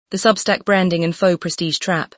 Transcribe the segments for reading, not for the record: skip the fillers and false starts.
The Substack Branding and Faux Prestige Trap.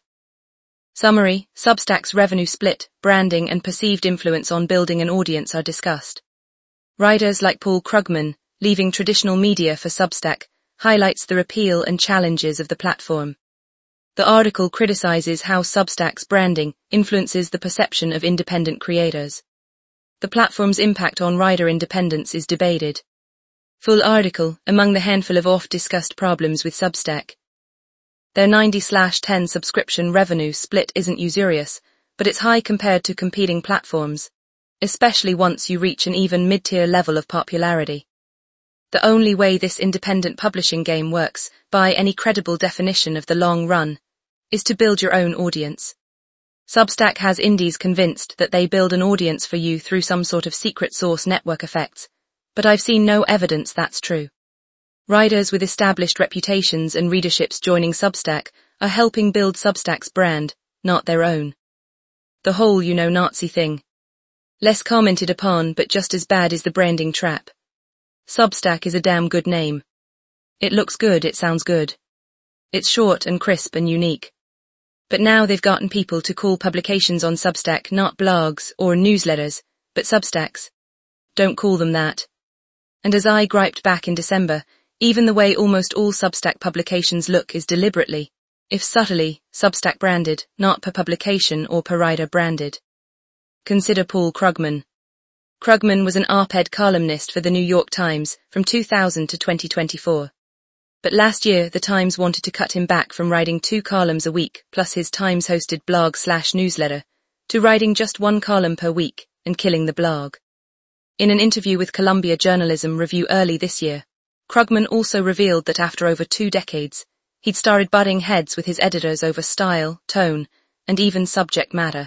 Summary: Substack's revenue split, branding and perceived influence on building an audience are discussed. Writers like Paul Krugman, leaving traditional media for Substack, highlights the appeal and challenges of the platform. The article criticizes how Substack's branding influences the perception of independent creators. The platform's impact on writer independence is debated. Full article: among the handful of oft-discussed problems with Substack. Their 90/10 subscription revenue split isn't usurious, but it's high compared to competing platforms, especially once you reach an even mid-tier level of popularity. The only way this independent publishing game works, by any credible definition of the long run, is to build your own audience. Substack has indies convinced that they build an audience for you through some sort of secret sauce network effects, but I've seen no evidence that's true. Writers with established reputations and readerships joining Substack are helping build Substack's brand, not their own. The whole Nazi thing. Less commented upon, but just as bad is the branding trap. Substack is a damn good name. It looks good, it sounds good. It's short and crisp and unique. But now they've gotten people to call publications on Substack not blogs or newsletters, but Substacks. Don't call them that. And as I griped back in December, even the way almost all Substack publications look is deliberately, if subtly, Substack branded, not per publication or per writer branded. Consider Paul Krugman. Krugman was an op-ed columnist for the New York Times from 2000 to 2024. But last year, the Times wanted to cut him back from writing 2 columns a week, plus his Times-hosted blog/newsletter, to writing just 1 column per week, and killing the blog. In an interview with Columbia Journalism Review early this year, Krugman also revealed that after over 2 decades, he'd started butting heads with his editors over style, tone, and even subject matter.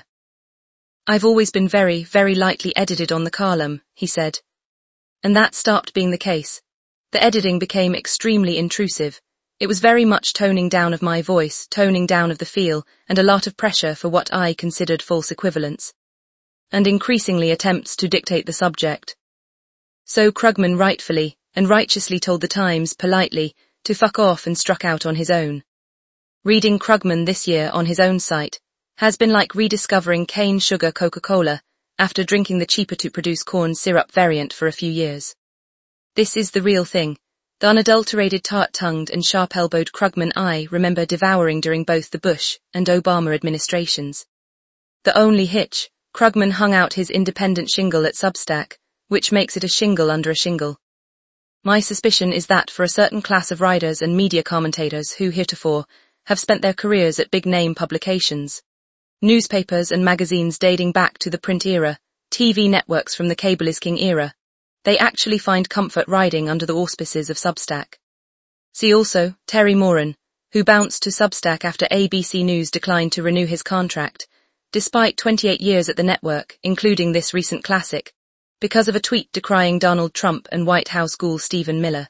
"I've always been very, very lightly edited on the column," he said. And that stopped being the case. The editing became extremely intrusive. It was very much toning down of my voice, toning down of the feel, and a lot of pressure for what I considered false equivalence. And increasingly attempts to dictate the subject. So Krugman rightfully and righteously told the Times politely to fuck off and struck out on his own. Reading Krugman this year on his own site has been like rediscovering cane sugar Coca-Cola after drinking the cheaper-to-produce corn syrup variant for a few years. This is the real thing. The unadulterated tart-tongued and sharp-elbowed Krugman I remember devouring during both the Bush and Obama administrations. The only hitch: Krugman hung out his independent shingle at Substack, which makes it a shingle under a shingle. My suspicion is that for a certain class of writers and media commentators who heretofore have spent their careers at big-name publications, newspapers and magazines dating back to the print era, TV networks from the cable is king era, they actually find comfort riding under the auspices of Substack. See also Terry Moran, who bounced to Substack after ABC News declined to renew his contract, despite 28 years at the network, including this recent classic, because of a tweet decrying Donald Trump and White House ghoul Stephen Miller.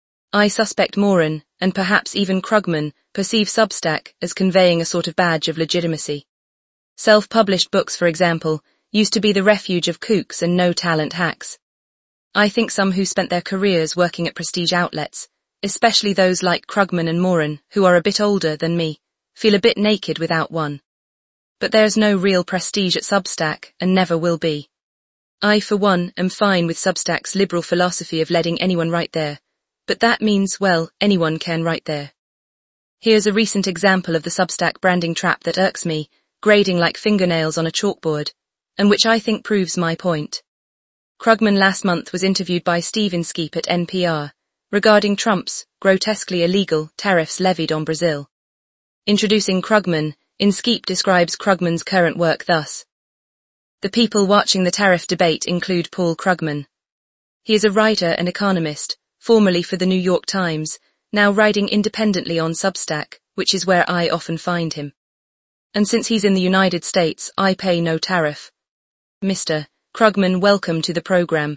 I suspect Moran, and perhaps even Krugman, perceive Substack as conveying a sort of badge of legitimacy. Self-published books, for example, used to be the refuge of kooks and no-talent hacks. I think some who spent their careers working at prestige outlets, especially those like Krugman and Moran, who are a bit older than me, feel a bit naked without one. But there's no real prestige at Substack, and never will be. I, for one, am fine with Substack's liberal philosophy of letting anyone write there, but that means, well, anyone can write there. Here's a recent example of the Substack branding trap that irks me, grading like fingernails on a chalkboard, and which I think proves my point. Krugman last month was interviewed by Steve Inskeep at NPR, regarding Trump's grotesquely illegal tariffs levied on Brazil. Introducing Krugman, Inskeep describes Krugman's current work thus. The people watching the tariff debate include Paul Krugman. He is a writer and economist, formerly for the New York Times, now writing independently on Substack, which is where I often find him. And since he's in the United States, I pay no tariff. Mr. Krugman, welcome to the program.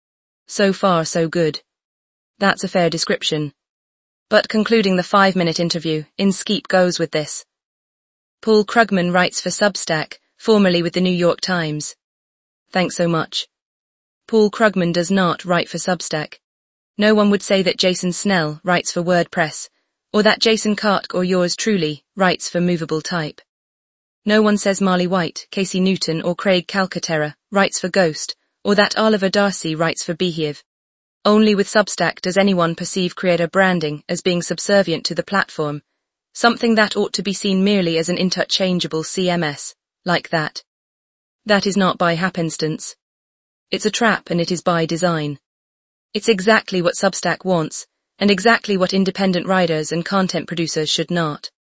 So far, so good. That's a fair description. But concluding the 5-minute interview, Inskeep goes with this. Paul Krugman writes for Substack, formerly with the New York Times. Thanks so much. Paul Krugman does not write for Substack. No one would say that Jason Snell writes for WordPress, or that Jason Kartk or yours truly writes for Movable Type. No one says Marley White, Casey Newton or Craig Calcaterra writes for Ghost, or that Oliver Darcy writes for Beehive. Only with Substack does anyone perceive creator branding as being subservient to the platform, something that ought to be seen merely as an interchangeable CMS, like that. That is not by happenstance. It's a trap and it is by design. It's exactly what Substack wants, and exactly what independent writers and content producers should not.